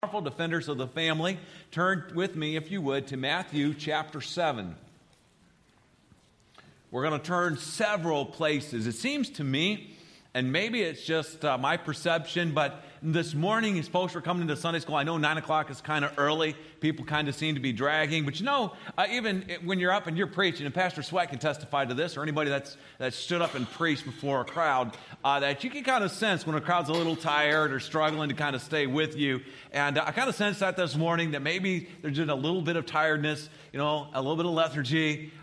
Powerful defenders of the family. Turn with me, if you would, to Matthew chapter 7. We're going to turn several places. It seems to me, and maybe it's just my perception, but this morning as folks were coming into Sunday school, I know 9 o'clock is kind of early. People kind of seem to be dragging. But even when you're up and you're preaching, and Pastor Sweat can testify to this, or anybody that stood up and preached before a crowd, that you can kind of sense when a crowd's a little tired or struggling to kind of stay with you. And I kind of sensed that this morning, that maybe there's just a little bit of tiredness, a little bit of lethargy.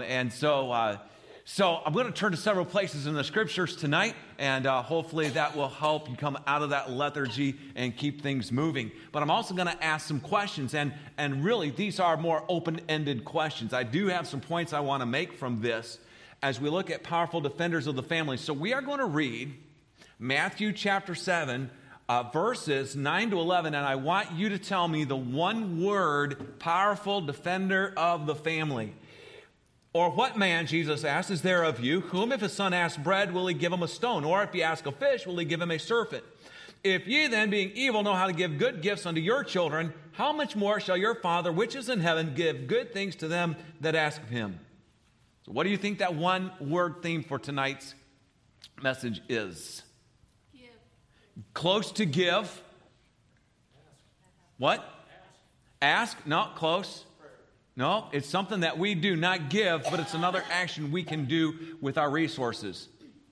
So I'm going to turn to several places in the scriptures tonight, and hopefully that will help you come out of that lethargy and keep things moving. But I'm also going to ask some questions, and really these are more open-ended questions. I do have some points I want to make from this as we look at powerful defenders of the family. So we are going to read Matthew chapter 7, verses 9 to 11, and I want you to tell me the one word, powerful defender of the family. Or what man, Jesus asked, is there of you, whom if his son asks bread, will he give him a stone? Or if he asks a fish, will he give him a serpent? If ye then, being evil, know how to give good gifts unto your children, how much more shall your Father, which is in heaven, give good things to them that ask of him? So what do you think that one word theme for tonight's message is? Give. Close to give. What? Ask. No, close. No, it's something that we do, not give, but it's another action we can do with our resources.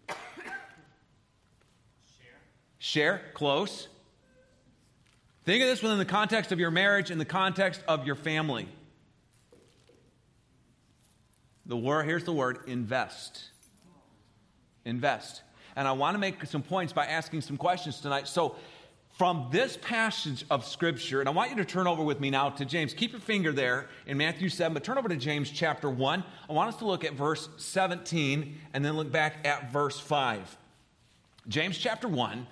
Share, close. Think of this within the context of your marriage and the context of your family. Here's the word, invest. Invest. And I want to make some points by asking some questions tonight. So, from this passage of Scripture, and I want you to turn over with me now to James. Keep your finger there in Matthew 7, but turn over to James chapter 1. I want us to look at verse 17 and then look back at verse 5. James chapter 1,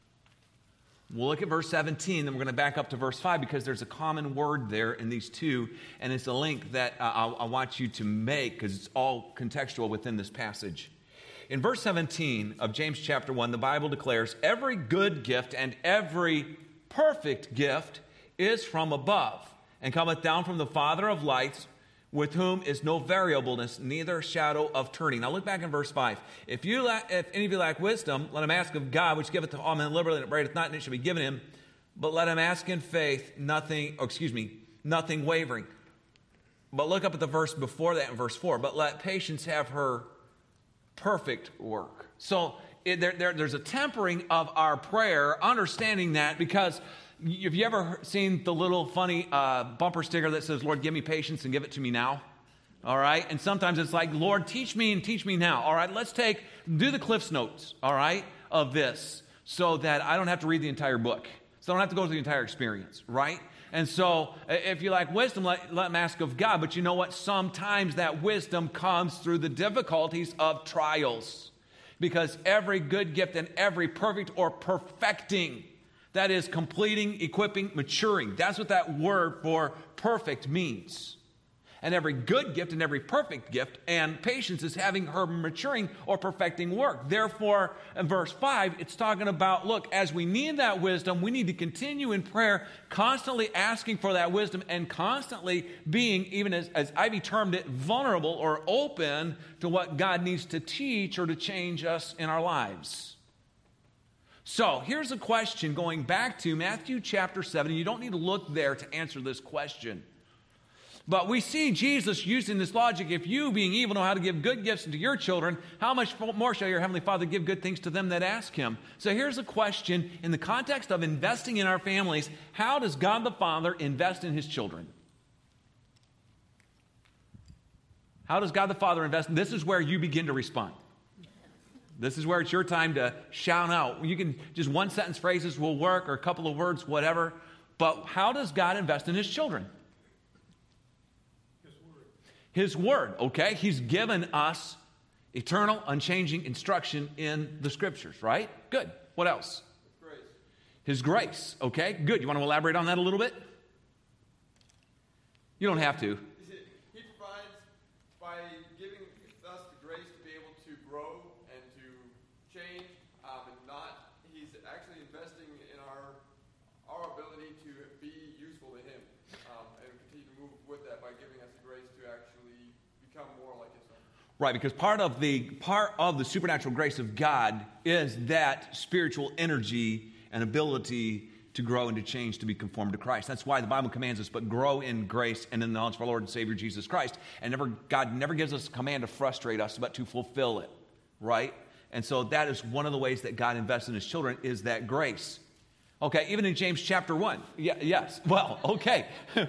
we'll look at verse 17, then we're going to back up to verse 5 because there's a common word there in these two, and it's a link that I want you to make because it's all contextual within this passage. In verse 17 of James chapter 1, the Bible declares, every good gift and every perfect gift is from above, and cometh down from the Father of lights, with whom is no variableness, neither shadow of turning. Now look back in verse 5. If any of you lack wisdom, let him ask of God, which giveth to all men liberally, and upbraideth not, and it shall be given him. But let him ask in faith, nothing wavering. But look up at the verse before that in verse 4. But let patience have her perfect work. So there's a tempering of our prayer, understanding that, because have you ever seen the little funny bumper sticker that says, Lord, give me patience and give it to me now? All right? And sometimes it's like, Lord, teach me and teach me now. All right, let's do the Cliff's Notes, all right, of this so that I don't have to read the entire book. So I don't have to go through the entire experience, right? And so if you lack wisdom, let him ask of God. But you know what? Sometimes that wisdom comes through the difficulties of trials. Because every good gift and every perfect or perfecting, that is completing, equipping, maturing. That's what that word for perfect means. And every good gift and every perfect gift and patience is having her maturing or perfecting work. Therefore, in verse 5, it's talking about, look, as we need that wisdom, we need to continue in prayer, constantly asking for that wisdom and constantly being, even as Ivy termed it, vulnerable or open to what God needs to teach or to change us in our lives. So, here's a question going back to Matthew chapter 7. You don't need to look there to answer this question. But we see Jesus using this logic. If you, being evil, know how to give good gifts unto your children, how much more shall your heavenly Father give good things to them that ask him? So here's a question in the context of investing in our families. How does God the Father invest in his children? How does God the Father invest? This is where you begin to respond. This is where it's your time to shout out. You can, just one sentence phrases will work, or a couple of words, whatever. But how does God invest in his children? His word, okay? He's given us eternal, unchanging instruction in the scriptures, right? Good. What else? His grace, okay? Good. You want to elaborate on that a little bit? You don't have to. He provides by giving us the grace to be able to grow and to change, and not, he's actually investing in our ability to Right, because part of the supernatural grace of God is that spiritual energy and ability to grow and to change, to be conformed to Christ. That's why the Bible commands us, but grow in grace and in the knowledge of our Lord and Savior Jesus Christ. And God never gives us a command to frustrate us, but to fulfill it, right? And so that is one of the ways that God invests in his children, is that grace. Okay, even in James chapter 1. Yes, well, okay.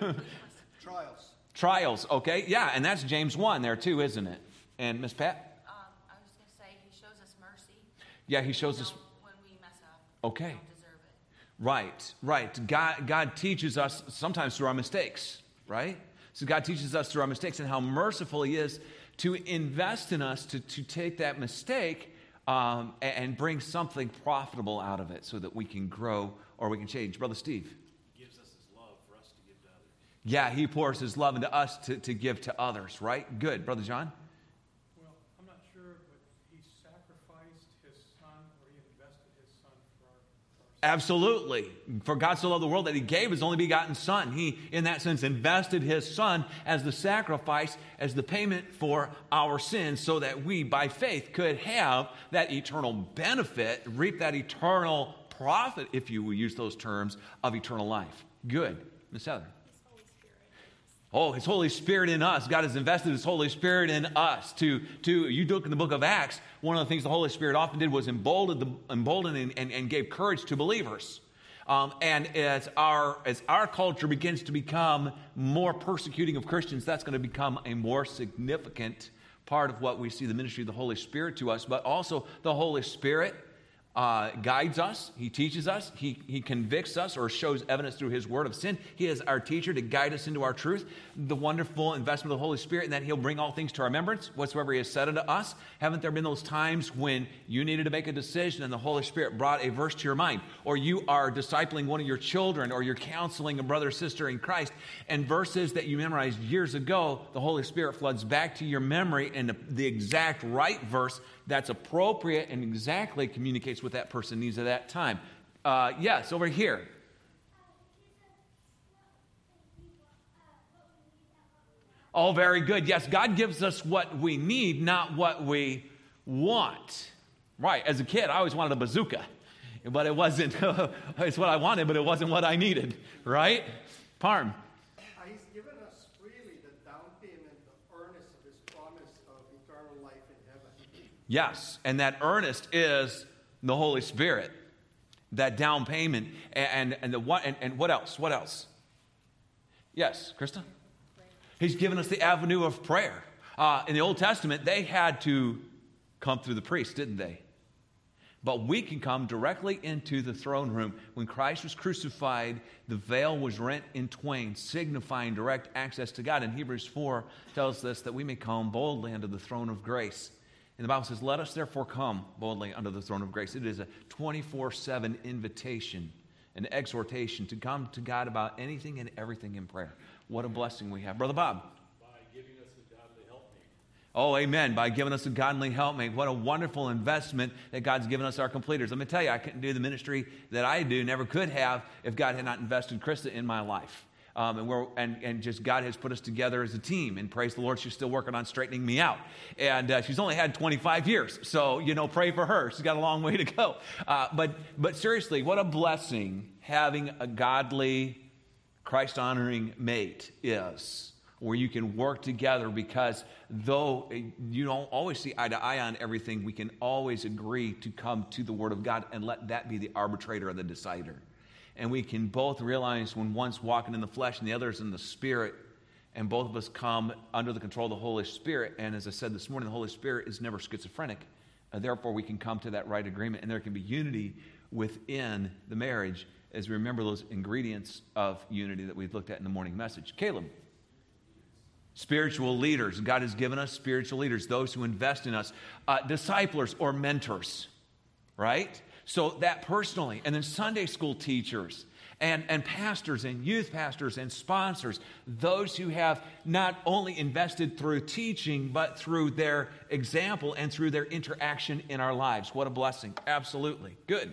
Trials, okay. Yeah, and that's James 1 there too, isn't it? And Miss Pat? I was going to say, he shows us mercy. Yeah, he shows us. When we mess up, okay. we don't deserve it. Right. God teaches us sometimes through our mistakes, right? So God teaches us through our mistakes and how merciful he is to invest in us to take that mistake and bring something profitable out of it so that we can grow or we can change. Brother Steve? He gives us his love for us to give to others. Yeah, he pours his love into us to give to others, right? Good. Brother John? Well, I'm not sure, but he sacrificed his son, or he invested his son for our sins. Absolutely. For God so loved the world that he gave his only begotten son. He, in that sense, invested his son as the sacrifice, as the payment for our sins, so that we, by faith, could have that eternal benefit, reap that eternal profit, if you will use those terms, of eternal life. Good. Ms. Heather? Oh, his Holy Spirit in us. God has invested his Holy Spirit in us. You look in the book of Acts, one of the things the Holy Spirit often did was embolden and gave courage to believers. And as our culture begins to become more persecuting of Christians, that's going to become a more significant part of what we see the ministry of the Holy Spirit to us. But also the Holy Spirit guides us, he teaches us, he convicts us or shows evidence through his word of sin. He is our teacher to guide us into our truth. The wonderful investment of the Holy Spirit, and that he'll bring all things to our remembrance, whatsoever he has said unto us. Haven't there been those times when you needed to make a decision and the Holy Spirit brought a verse to your mind, or you are discipling one of your children, or you're counseling a brother or sister in Christ, and verses that you memorized years ago, the Holy Spirit floods back to your memory, and the exact right verse that's appropriate and exactly communicates what that person needs at that time. Yes, over here. Oh, very good. Yes, God gives us what we need, not what we want. Right, as a kid, I always wanted a bazooka, but it wasn't, it's what I wanted, but it wasn't what I needed, right? Parm. He's given us freely the down payment, the earnest of his promise of eternal life in heaven. Yes, and that earnest is the Holy Spirit, that down payment, and what else? What else? Yes, Krista? He's given us the avenue of prayer. In the Old Testament, they had to come through the priest, didn't they? But we can come directly into the throne room. When Christ was crucified, the veil was rent in twain, signifying direct access to God. And Hebrews 4 tells us that we may come boldly unto the throne of grace. And the Bible says, let us therefore come boldly unto the throne of grace. It is a 24/7 invitation, an exhortation to come to God about anything and everything in prayer. What a blessing we have. Brother Bob. By giving us a godly helpmate. Oh, amen. By giving us a godly helpmate. What a wonderful investment that God's given us, our completers. Let me tell you, I couldn't do the ministry that I do, never could have, if God had not invested Krista in my life. And just God has put us together as a team, and praise the Lord, she's still working on straightening me out. And she's only had 25 years, so, pray for her. She's got a long way to go. But seriously, what a blessing having a godly, Christ-honoring mate is, where you can work together, because though you don't always see eye to eye on everything, we can always agree to come to the Word of God and let that be the arbitrator or the decider. And we can both realize when one's walking in the flesh and the other's in the Spirit, and both of us come under the control of the Holy Spirit. And as I said this morning, the Holy Spirit is never schizophrenic. Therefore, we can come to that right agreement, and there can be unity within the marriage as we remember those ingredients of unity that we've looked at in the morning message. Caleb. Spiritual leaders. God has given us spiritual leaders, those who invest in us. Disciplers or mentors, right? So that personally. And then Sunday school teachers and pastors and youth pastors and sponsors, those who have not only invested through teaching, but through their example and through their interaction in our lives. What a blessing. Absolutely. Good.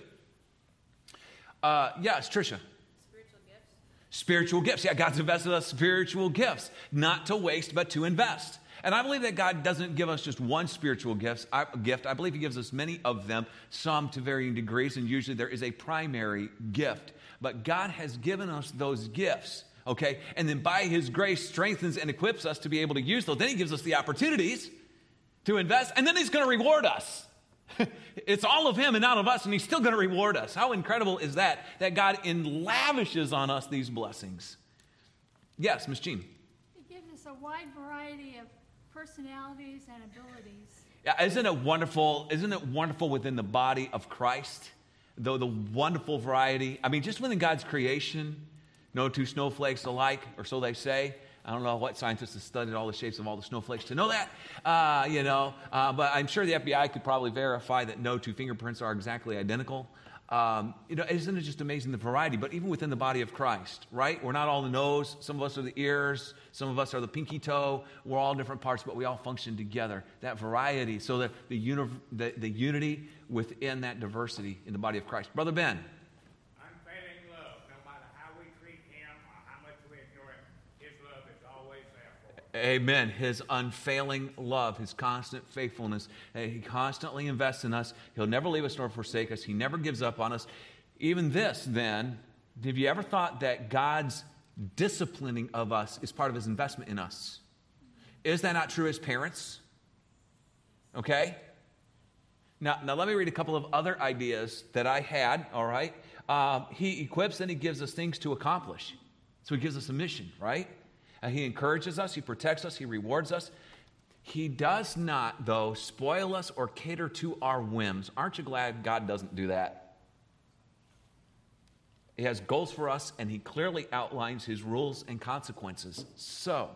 Yes, Tricia. Spiritual gifts. Yeah, God's invested us spiritual gifts, not to waste, but to invest. And I believe that God doesn't give us just one spiritual gift. I believe he gives us many of them, some to varying degrees, and usually there is a primary gift. But God has given us those gifts, okay? And then by his grace strengthens and equips us to be able to use those. Then he gives us the opportunities to invest, and then he's going to reward us. It's all of him and not of us, and he's still going to reward us. How incredible is that God lavishes on us these blessings? Yes, Ms. Jean. It gives us a wide variety of personalities and abilities. Yeah, isn't it wonderful? Isn't it wonderful within the body of Christ? Though the wonderful variety. I mean, just within God's creation, no two snowflakes alike, or so they say. I don't know what scientists have studied all the shapes of all the snowflakes to know that, but I'm sure the FBI could probably verify that no two fingerprints are exactly identical. Isn't it just amazing the variety? But even within the body of Christ, right? We're not all the nose. Some of us are the ears. Some of us are the pinky toe. We're all different parts, but we all function together. That variety, so that the unity within that diversity in the body of Christ. Brother Ben. Unfailing love, no matter how we treat him or how much we ignore him, his love is always there for us. Amen. His unfailing love, his constant faithfulness. He constantly invests in us. He'll never leave us nor forsake us. He never gives up on us. Even this, then, have you ever thought that God's disciplining of us is part of his investment in us? Is that not true as parents? Okay? Now let me read a couple of other ideas that I had, all right? He equips and he gives us things to accomplish. So he gives us a mission, right? He encourages us, he protects us, he rewards us. He does not, though, spoil us or cater to our whims. Aren't you glad God doesn't do that? He has goals for us, and he clearly outlines his rules and consequences. So,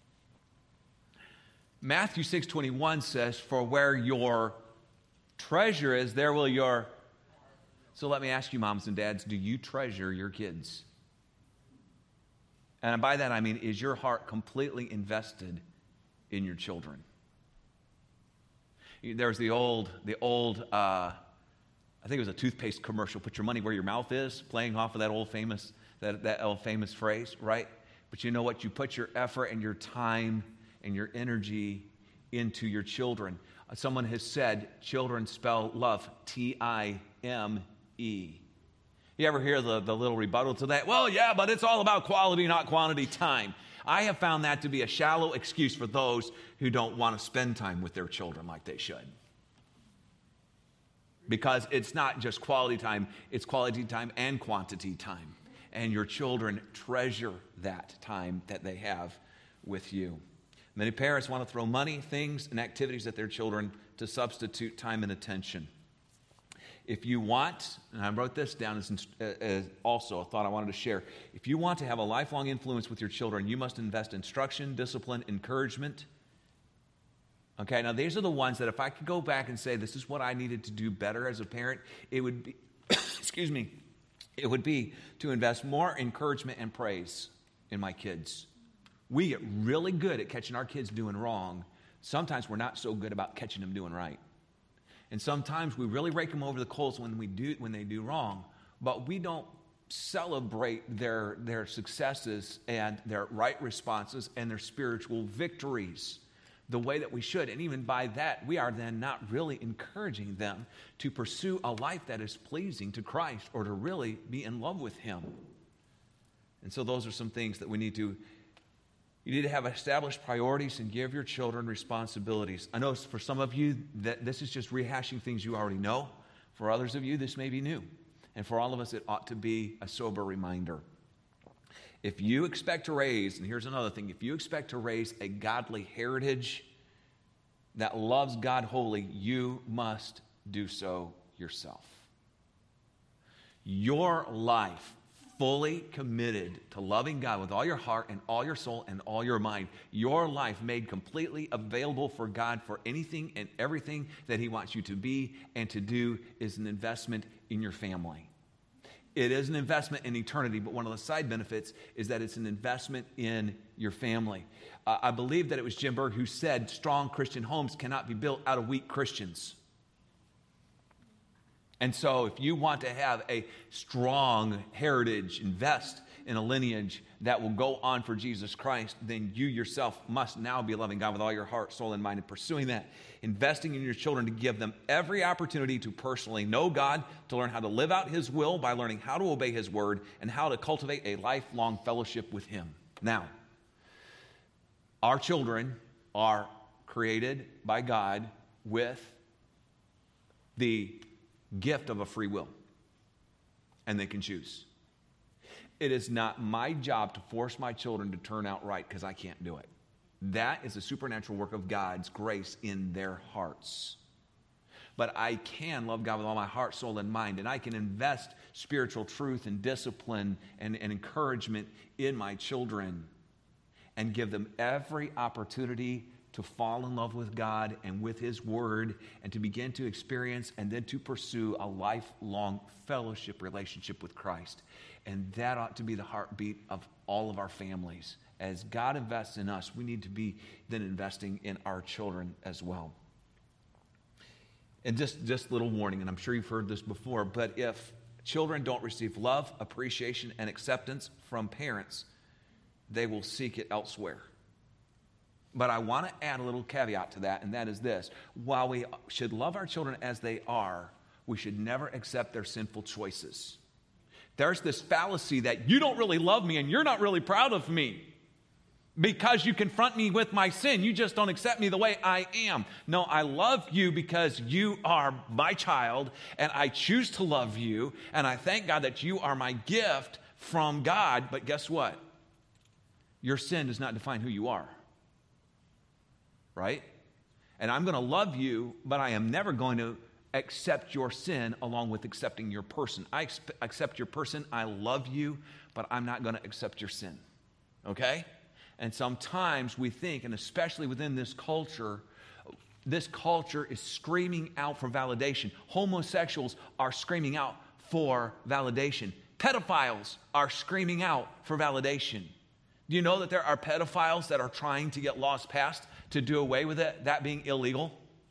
Matthew 6:21 says, "For where your treasure is, there will your..." So let me ask you, moms and dads, do you treasure your kids? And by that I mean, is your heart completely invested in your children? There's the old, I think it was a toothpaste commercial, "Put your money where your mouth is," playing off of that old famous phrase, right? But you know what? You put your effort and your time and your energy into your children. Someone has said, children spell love, Time. You ever hear the little rebuttal to that? Well, yeah, but it's all about quality, not quantity time. I have found that to be a shallow excuse for those who don't want to spend time with their children like they should. Because it's not just quality time, it's quality time and quantity time. And your children treasure that time that they have with you. Many parents want to throw money, things, and activities at their children to substitute time and attention. If you want, and I wrote this down as also a thought I wanted to share. If you want to have a lifelong influence with your children, you must invest in instruction, discipline, encouragement. Okay, now these are the ones that if I could go back and say this is what I needed to do better as a parent, it would be, it would be to invest more encouragement and praise in my kids. We get really good at catching our kids doing wrong. Sometimes we're not so good about catching them doing right. And sometimes we really rake them over the coals when they do wrong, but we don't celebrate their successes and their right responses and their spiritual victories the way that we should. And even by that, we are then not really encouraging them to pursue a life that is pleasing to Christ or to really be in love with him. And so those are some things that you need to have established priorities and give your children responsibilities. I know for some of you that this is just rehashing things you already know. For others of you, this may be new. And for all of us, it ought to be a sober reminder. If you expect to raise, and here's another thing, if you expect to raise a godly heritage that loves God wholly, you must do so yourself. Your life fully committed to loving God with all your heart and all your soul and all your mind. Your life made completely available for God for anything and everything that he wants you to be and to do is an investment in your family. It is an investment in eternity, but one of the side benefits is that it's an investment in your family. I believe that it was Jim Berg who said strong Christian homes cannot be built out of weak Christians. And so if you want to have a strong heritage, invest in a lineage that will go on for Jesus Christ, then you yourself must now be loving God with all your heart, soul, and mind, and pursuing that. Investing in your children to give them every opportunity to personally know God, to learn how to live out His will by learning how to obey His word, and how to cultivate a lifelong fellowship with Him. Now, our children are created by God with the gift of a free will, and they can choose. It is not my job to force my children to turn out right because I can't do it. That is a supernatural work of God's grace in their hearts. But I can love God with all my heart, soul, and mind, and I can invest spiritual truth and discipline and encouragement in my children and give them every opportunity to fall in love with God and with His Word and to begin to experience and then to pursue a lifelong fellowship relationship with Christ. And that ought to be the heartbeat of all of our families. As God invests in us, we need to be then investing in our children as well. And just a little warning, and I'm sure you've heard this before, but if children don't receive love, appreciation, and acceptance from parents, they will seek it elsewhere. But I want to add a little caveat to that, and that is this. While we should love our children as they are, we should never accept their sinful choices. There's this fallacy that you don't really love me and you're not really proud of me because you confront me with my sin. You just don't accept me the way I am. No, I love you because you are my child, and I choose to love you, and I thank God that you are my gift from God. But guess what? Your sin does not define who you are. Right? And I'm going to love you, but I am never going to accept your sin along with accepting your person. I accept your person, I love you, but I'm not going to accept your sin. Okay? And sometimes we think, and especially within this culture is screaming out for validation. Homosexuals are screaming out for validation. Pedophiles are screaming out for validation. Do you know that there are pedophiles that are trying to get laws passed to do away with it, that being illegal?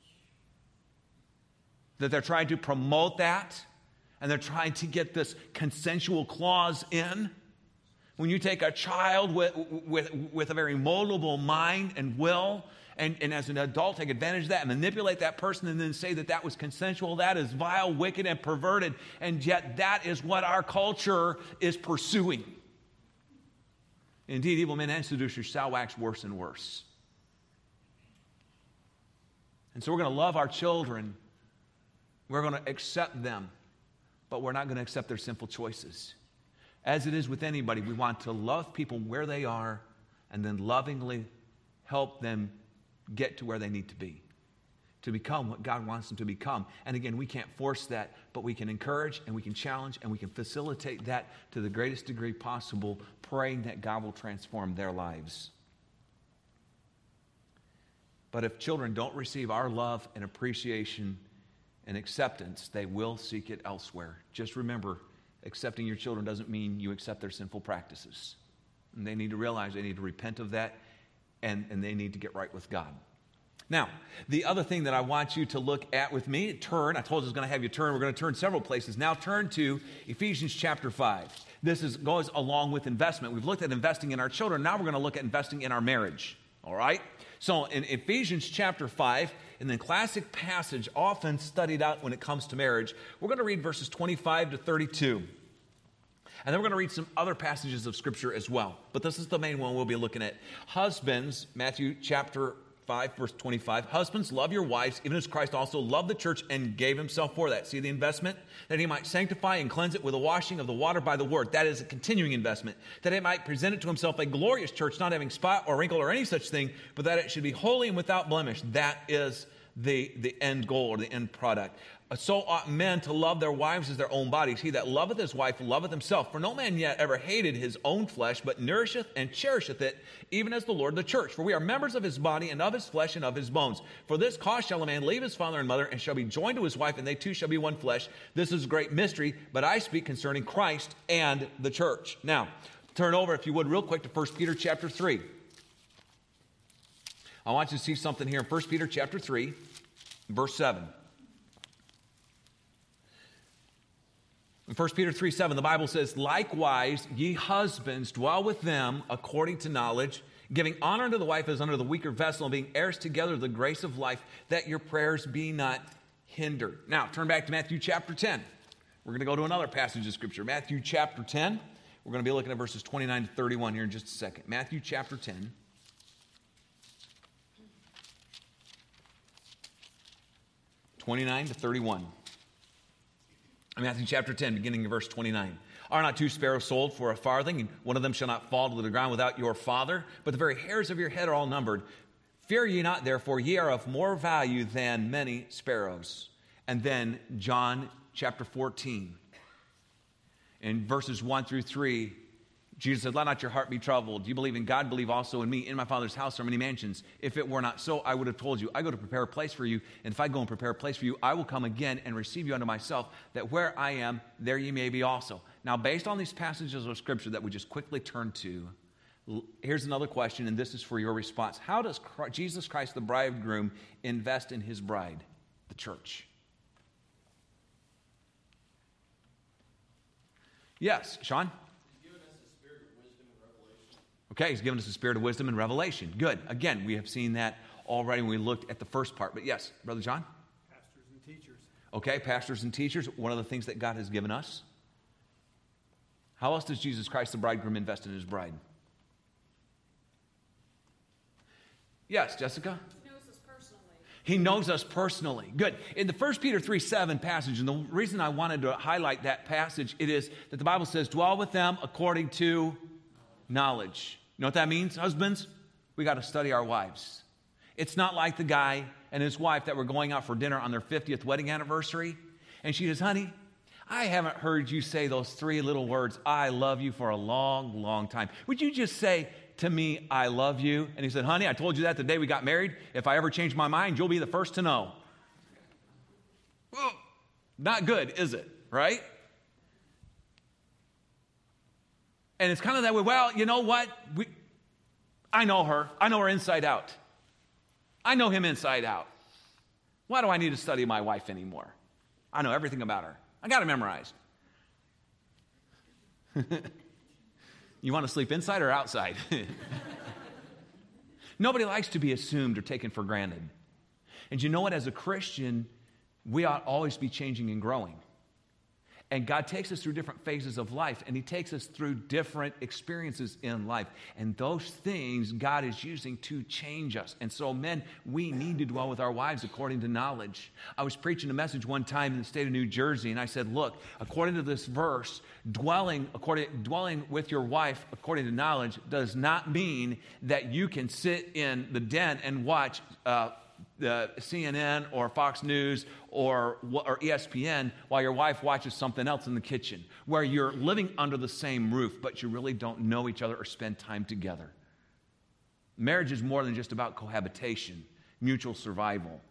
That they're trying to promote that, and they're trying to get this consensual clause in. When you take a child with a very moldable mind and will, and as an adult take advantage of that and manipulate that person and then say that that was consensual, that is vile, wicked, and perverted, and yet that is what our culture is pursuing. Indeed, evil men and seducers shall wax worse and worse. And so we're going to love our children. We're going to accept them, but we're not going to accept their sinful choices. As it is with anybody, we want to love people where they are and then lovingly help them get to where they need to be, to become what God wants them to become. And again, we can't force that, but we can encourage and we can challenge and we can facilitate that to the greatest degree possible, praying that God will transform their lives. But if children don't receive our love and appreciation and acceptance, they will seek it elsewhere. Just remember, accepting your children doesn't mean you accept their sinful practices. And they need to realize they need to repent of that, and they need to get right with God. Now, the other thing that I want you to look at with me, I told you I was going to have you turn. We're going to turn several places. Now turn to Ephesians chapter 5. This goes along with investment. We've looked at investing in our children. Now we're going to look at investing in our marriage. All right? So in Ephesians chapter 5, in the classic passage often studied out when it comes to marriage, we're going to read verses 25 to 32. And then we're going to read some other passages of Scripture as well. But this is the main one we'll be looking at. Husbands, Matthew chapter 5, verse 25. Husbands, love your wives, even as Christ also loved the church and gave himself for that. See the investment? That he might sanctify and cleanse it with the washing of the water by the word. That is a continuing investment. That he might present it to himself a glorious church, not having spot or wrinkle or any such thing, but that it should be holy and without blemish. That is the end goal or the end product. So ought men to love their wives as their own bodies. He that loveth his wife loveth himself. For no man yet ever hated his own flesh, but nourisheth and cherisheth it, even as the Lord the church. For we are members of his body, and of his flesh, and of his bones. For this cause shall a man leave his father and mother, and shall be joined to his wife, and they two shall be one flesh. This is a great mystery, but I speak concerning Christ and the church. Now, turn over, if you would, real quick to 1 Peter chapter 3. I want you to see something here in 1 Peter chapter 3, verse 7. In 1 Peter 3:7, the Bible says, likewise, ye husbands, dwell with them according to knowledge, giving honor unto the wife as unto the weaker vessel, and being heirs together of the grace of life, that your prayers be not hindered. Now, turn back to Matthew chapter 10. We're going to go to another passage of Scripture. Matthew chapter 10. We're going to be looking at verses 29 to 31 here in just a second. Matthew chapter 10. (29 to 31). Matthew chapter 10, beginning in verse 29. Are not 2 sparrows sold for a farthing, and one of them shall not fall to the ground without your Father? But the very hairs of your head are all numbered. Fear ye not, therefore, ye are of more value than many sparrows. And then John chapter 14. In verses 1 through 3, Jesus said, let not your heart be troubled. You believe in God, believe also in me. In my Father's house are many mansions. If it were not so, I would have told you. I go to prepare a place for you. And if I go and prepare a place for you, I will come again and receive you unto myself, that where I am, there ye may be also. Now, based on these passages of Scripture that we just quickly turn to, here's another question, and this is for your response. How does Jesus Christ, the bridegroom, invest in his bride, the church? Yes, Sean? Okay, he's given us a spirit of wisdom and revelation. Good. Again, we have seen that already when we looked at the first part. But yes, Brother John? Pastors and teachers. Okay, pastors and teachers, one of the things that God has given us. How else does Jesus Christ, the bridegroom, invest in his bride? Yes, Jessica? He knows us personally. He knows us personally. Good. In the 1 Peter 3:7 passage, and the reason I wanted to highlight that passage, it is that the Bible says, dwell with them according to knowledge. You know what that means, husbands? We got to study our wives. It's not like the guy and his wife that were going out for dinner on their 50th wedding anniversary, and she says, honey, I haven't heard you say those 3 little words, I love you, for a long, long time. Would you just say to me, I love you? And he said, honey, I told you that the day we got married. If I ever change my mind, you'll be the first to know. Well, not good, is it? Right? And it's kind of that way, well, you know what? I know her. I know her inside out. I know him inside out. Why do I need to study my wife anymore? I know everything about her. I got it memorized. You want to sleep inside or outside? Nobody likes to be assumed or taken for granted. And you know what? As a Christian, we ought always be changing and growing. And God takes us through different phases of life, and he takes us through different experiences in life. And those things God is using to change us. And so, men, we need to dwell with our wives according to knowledge. I was preaching a message one time in the state of New Jersey, and I said, look, according to this verse, dwelling with your wife according to knowledge does not mean that you can sit in the den and watch the CNN or Fox News or ESPN while your wife watches something else in the kitchen, where you're living under the same roof, but you really don't know each other or spend time together. Marriage is more than just about cohabitation, mutual survival.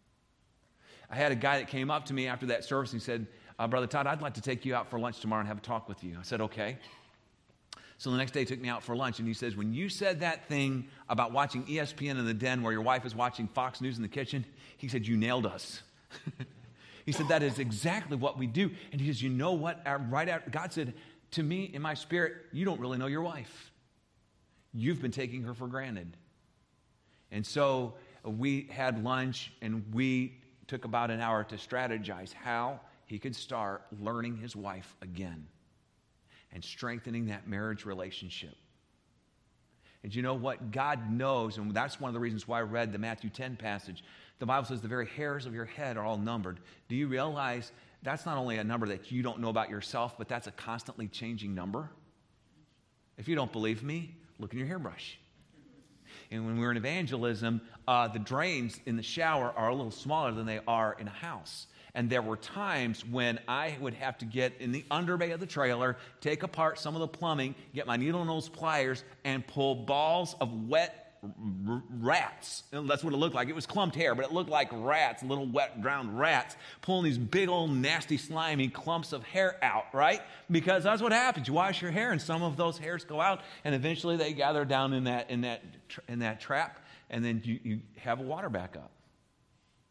I had a guy that came up to me after that service and he said, Brother Todd, I'd like to take you out for lunch tomorrow and have a talk with you. I said, okay. So the next day he took me out for lunch, and he says, when you said that thing about watching ESPN in the den where your wife is watching Fox News in the kitchen, he said, you nailed us. He said, that is exactly what we do. And he says, you know what? Right after, God said to me in my spirit, you don't really know your wife. You've been taking her for granted. And so we had lunch, and we took about an hour to strategize how he could start learning his wife again and strengthening that marriage relationship. And you know what? God knows, and that's one of the reasons why I read the Matthew 10 passage. The Bible says the very hairs of your head are all numbered. Do you realize that's not only a number that you don't know about yourself, but that's a constantly changing number? If you don't believe me, look in your hairbrush. And when we're in evangelism, the drains in the shower are a little smaller than they are in a house. And there were times when I would have to get in the underbay of the trailer, take apart some of the plumbing, get my needle nose pliers, and pull balls of wet rats. That's what it looked like. It was clumped hair, but it looked like rats, little wet, drowned rats, pulling these big old nasty, slimy clumps of hair out, right? Because that's what happens. You wash your hair, and some of those hairs go out, and eventually they gather down in that trap, and then you have a water backup.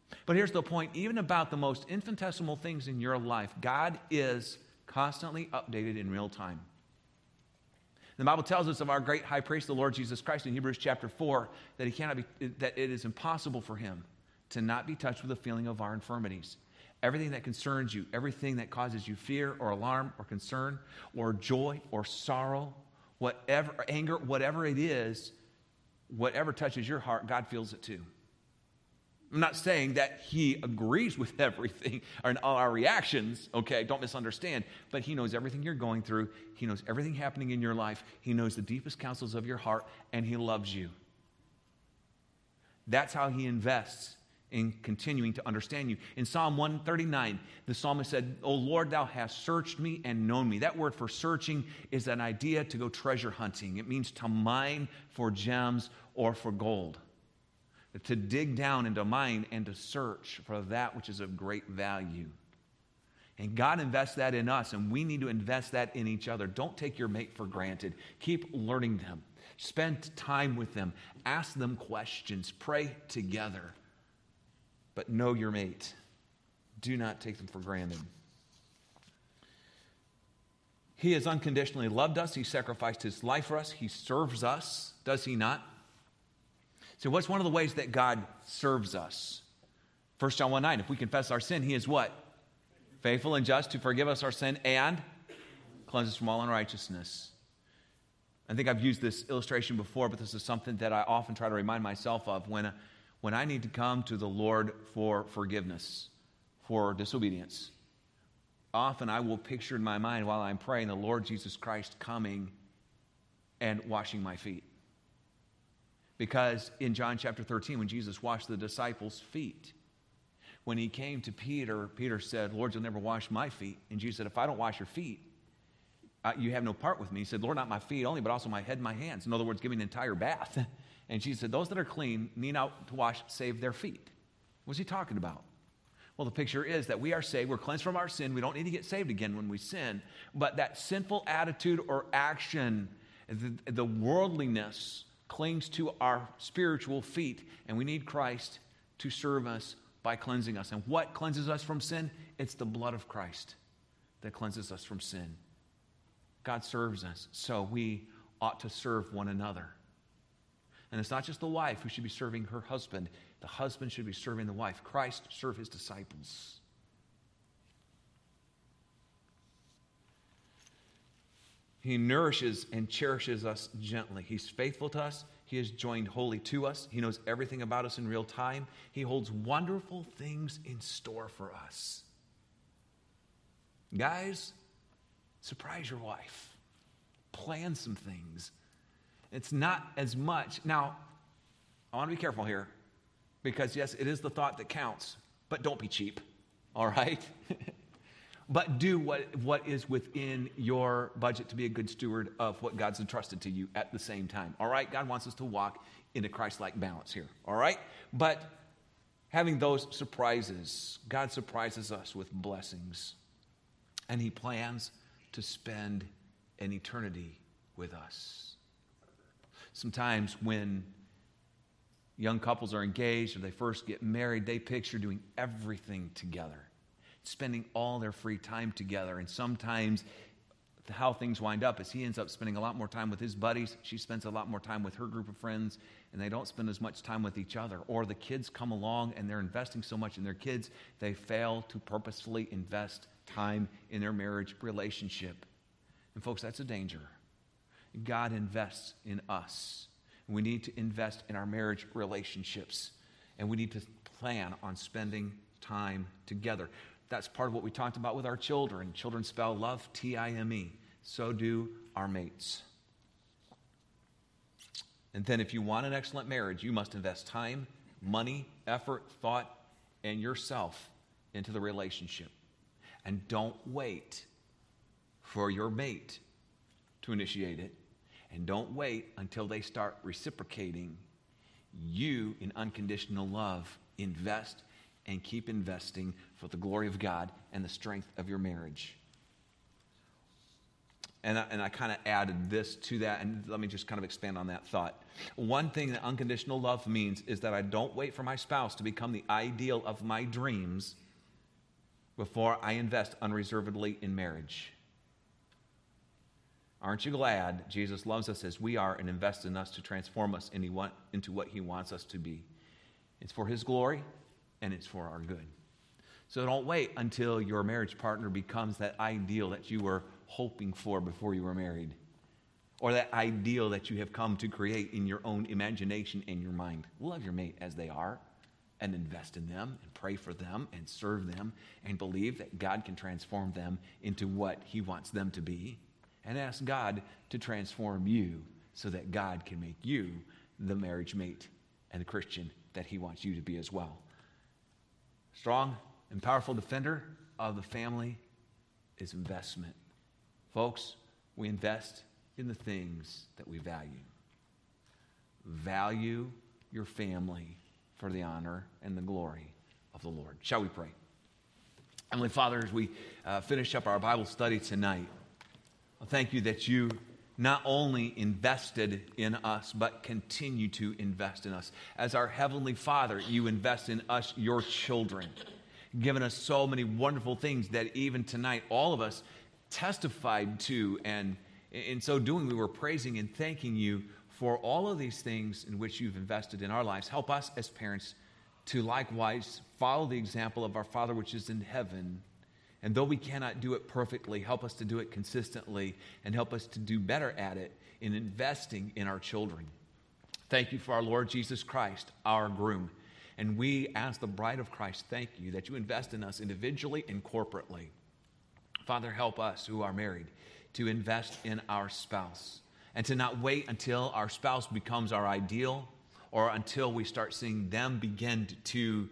But here's the point. Even about the most infinitesimal things in your life, God is constantly updated in real time. The Bible tells us of our great high priest, the Lord Jesus Christ, in Hebrews chapter 4, that it is impossible for him to not be touched with the feeling of our infirmities. Everything that concerns you, everything that causes you fear or alarm or concern or joy or sorrow, whatever, or anger, whatever it is, whatever touches your heart, God feels it too. I'm not saying that he agrees with everything or all our reactions, okay? Don't misunderstand. But he knows everything you're going through. He knows everything happening in your life. He knows the deepest counsels of your heart, and he loves you. That's how he invests in continuing to understand you. In Psalm 139, the psalmist said, "O Lord, thou hast searched me and known me." That word for searching is an idea to go treasure hunting. It means to mine for gems or for gold. To dig down and to mine and to search for that which is of great value. And God invests that in us, and we need to invest that in each other. Don't take your mate for granted. Keep learning them. Spend time with them. Ask them questions. Pray together. But know your mate. Do not take them for granted. He has unconditionally loved us. He sacrificed his life for us. He serves us. Does he not? So what's one of the ways that God serves us? 1 John 1:9, if we confess our sin, he is what? Faithful and just to forgive us our sin and cleanse us from all unrighteousness. I think I've used this illustration before, but this is something that I often try to remind myself of when I need to come to the Lord for forgiveness, for disobedience. Often I will picture in my mind while I'm praying the Lord Jesus Christ coming and washing my feet. Because in John chapter 13, when Jesus washed the disciples' feet, when he came to Peter, Peter said, "Lord, you'll never wash my feet." And Jesus said, "If I don't wash your feet, you have no part with me." He said, "Lord, not my feet only, but also my head and my hands." In other words, give me an entire bath. And Jesus said, "Those that are clean need not to wash save their feet." What's he talking about? Well, the picture is that we are saved. We're cleansed from our sin. We don't need to get saved again when we sin. But that sinful attitude or action, the worldliness, clings to our spiritual feet, and we need Christ to serve us by cleansing us. And what cleanses us from sin? It's the blood of Christ that cleanses us from sin. God serves us, so we ought to serve one another. And it's not just the wife who should be serving her husband. The husband should be serving the wife. Christ served his disciples. He nourishes and cherishes us gently. He's faithful to us. He is joined wholly to us. He knows everything about us in real time. He holds wonderful things in store for us. Guys, surprise your wife. Plan some things. It's not as much. Now, I want to be careful here because, yes, it is the thought that counts, but don't be cheap, all right? But do what is within your budget to be a good steward of what God's entrusted to you at the same time. All right? God wants us to walk into Christ-like balance here. All right? But having those surprises, God surprises us with blessings. And he plans to spend an eternity with us. Sometimes when young couples are engaged or they first get married, they picture doing everything together, spending all their free time together. And sometimes how things wind up is he ends up spending a lot more time with his buddies. She spends a lot more time with her group of friends, and they don't spend as much time with each other. Or the kids come along and they're investing so much in their kids, they fail to purposefully invest time in their marriage relationship. And folks, that's a danger. God invests in us. We need to invest in our marriage relationships, and we need to plan on spending time together. That's part of what we talked about with our children. Children spell love, T-I-M-E. So do our mates. And then if you want an excellent marriage, you must invest time, money, effort, thought, and yourself into the relationship. And don't wait for your mate to initiate it. And don't wait until they start reciprocating. You, in unconditional love, invest and keep investing for the glory of God and the strength of your marriage. And I kind of added this to that, and let me just kind of expand on that thought. One thing that unconditional love means is that I don't wait for my spouse to become the ideal of my dreams before I invest unreservedly in marriage. Aren't you glad Jesus loves us as we are and invests in us to transform us into what he wants us to be? It's for his glory, and it's for our good. So don't wait until your marriage partner becomes that ideal that you were hoping for before you were married, or that ideal that you have come to create in your own imagination and your mind. Love your mate as they are, and invest in them, and pray for them, and serve them, and believe that God can transform them into what he wants them to be, and ask God to transform you so that God can make you the marriage mate and the Christian that he wants you to be as well. Strong and powerful defender of the family is investment. Folks, we invest in the things that we value. Value your family for the honor and the glory of the Lord. Shall we pray? Heavenly Father, as we finish up our Bible study tonight, thank you that you not only invested in us, but continue to invest in us. As our Heavenly Father, you invest in us, your children, giving us so many wonderful things that even tonight all of us testified to, and in so doing we were praising and thanking you for all of these things in which you've invested in our lives. Help us as parents to likewise follow the example of our Father which is in heaven. And though we cannot do it perfectly, help us to do it consistently and help us to do better at it in investing in our children. Thank you for our Lord Jesus Christ, our groom. And we, as the bride of Christ, thank you that you invest in us individually and corporately. Father, help us who are married to invest in our spouse and to not wait until our spouse becomes our ideal or until we start seeing them begin to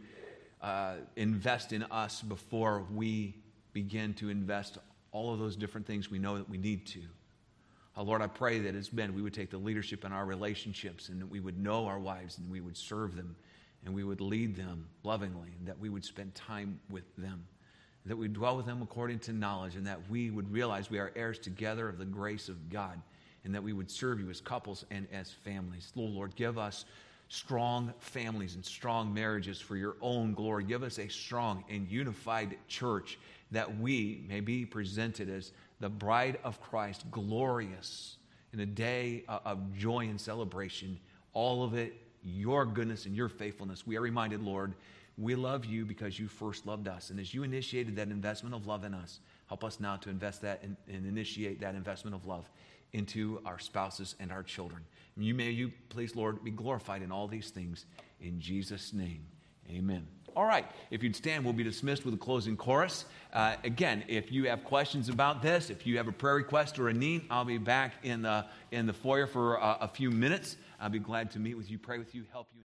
invest in us before we begin to invest all of those different things we know that we need to. Lord, I pray that as men we would take the leadership in our relationships and that we would know our wives and we would serve them and we would lead them lovingly and that we would spend time with them, that we dwell with them according to knowledge, and that we would realize we are heirs together of the grace of God, and that we would serve you as couples and as families. Lord, give us strong families and strong marriages for your own glory. Give us a strong and unified church that we may be presented as the bride of Christ, glorious in a day of joy and celebration. All of it, your goodness and your faithfulness. We are reminded, Lord, we love you because you first loved us. And as you initiated that investment of love in us, help us now to invest that and initiate that investment of love into our spouses and our children. May you, please, Lord, be glorified in all these things. In Jesus' name, amen. All right, if you'd stand, we'll be dismissed with a closing chorus. Again, if you have questions about this, if you have a prayer request or a need, I'll be back in the foyer for a few minutes. I'll be glad to meet with you, pray with you, help you.